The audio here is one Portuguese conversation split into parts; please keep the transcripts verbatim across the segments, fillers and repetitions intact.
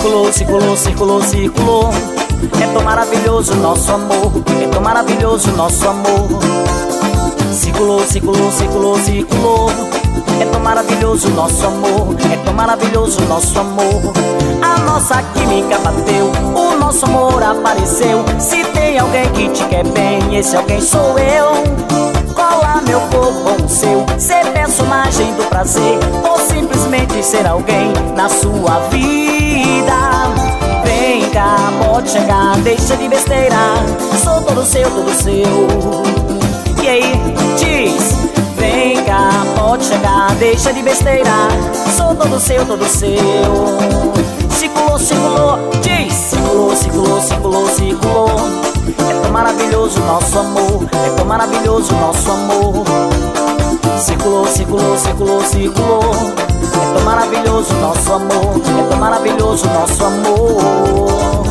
Circulou, circulou, circulou, circulou. É tão maravilhoso nosso amor, é tão maravilhoso nosso amor. Circulou, circulou, circulou, circulou. É tão maravilhoso nosso amor, é tão maravilhoso nosso amor. A nossa química bateu, o nosso amor apareceu. Se tem alguém que te quer bem, esse alguém sou eu. Cola meu corpo com o seu, ser personagem do prazer, ou simplesmente ser alguém na sua vida. Vem cá, pode chegar, deixa de besteira. Sou todo seu, todo seu. E aí, diz. Vem cá, pode chegar, deixa de besteira. Sou todo seu, todo seu. Circulou, circulou, diz. Circulou, circulou, circulou, circulou. É tão maravilhoso nosso amor, é tão maravilhoso nosso amor. Circulou, circulou, circulou, circulou. É tão maravilhoso nosso amor, é tão maravilhoso nosso amor.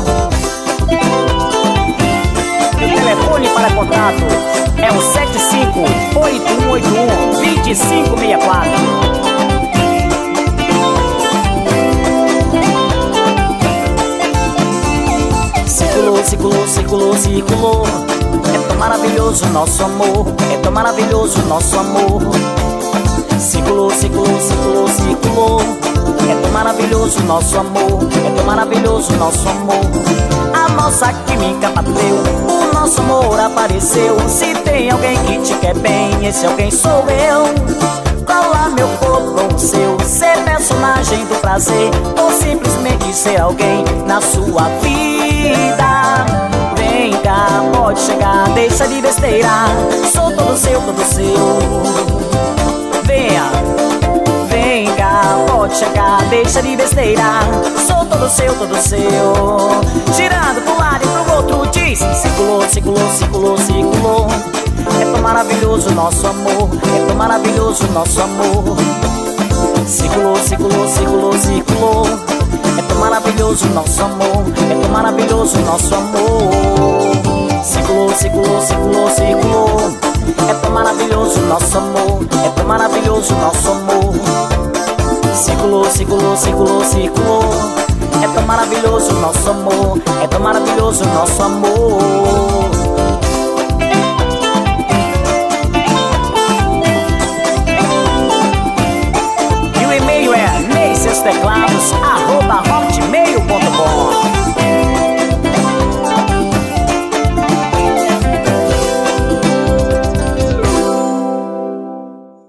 O telefone para contato é o sete cinco oito um oito um dois cinco seis quatro. Circulou, circulou, circulou, circulou. É tão maravilhoso nosso amor, é tão maravilhoso nosso amor. Circulou, circulou, circulou, circulou. É tão maravilhoso nosso amor, é tão maravilhoso nosso amor. A nossa química bateu, o nosso amor apareceu. Se tem alguém que te quer bem, esse alguém sou eu. Cola meu corpo com o seu, ser personagem do prazer, ou simplesmente ser alguém na sua vida. Vem cá, pode chegar, deixa de besteira. Sou todo seu, todo seu. Venha, vem cá, pode chegar, deixa de besteira. Sou todo seu, todo seu. Girando pro lado e pro outro, diz. Circulou, circulou, circulou, circulou. É tão maravilhoso nosso amor, é tão maravilhoso nosso amor. Circulou, circulou, circulou, circulou. É tão maravilhoso nosso amor, é tão maravilhoso nosso amor. Circulou, circulou, circulou, circulou. É tão maravilhoso nosso amor, é tão maravilhoso nosso amor. Circulou, circulou, circulou, circulou. É tão maravilhoso nosso amor, é tão maravilhoso nosso amor.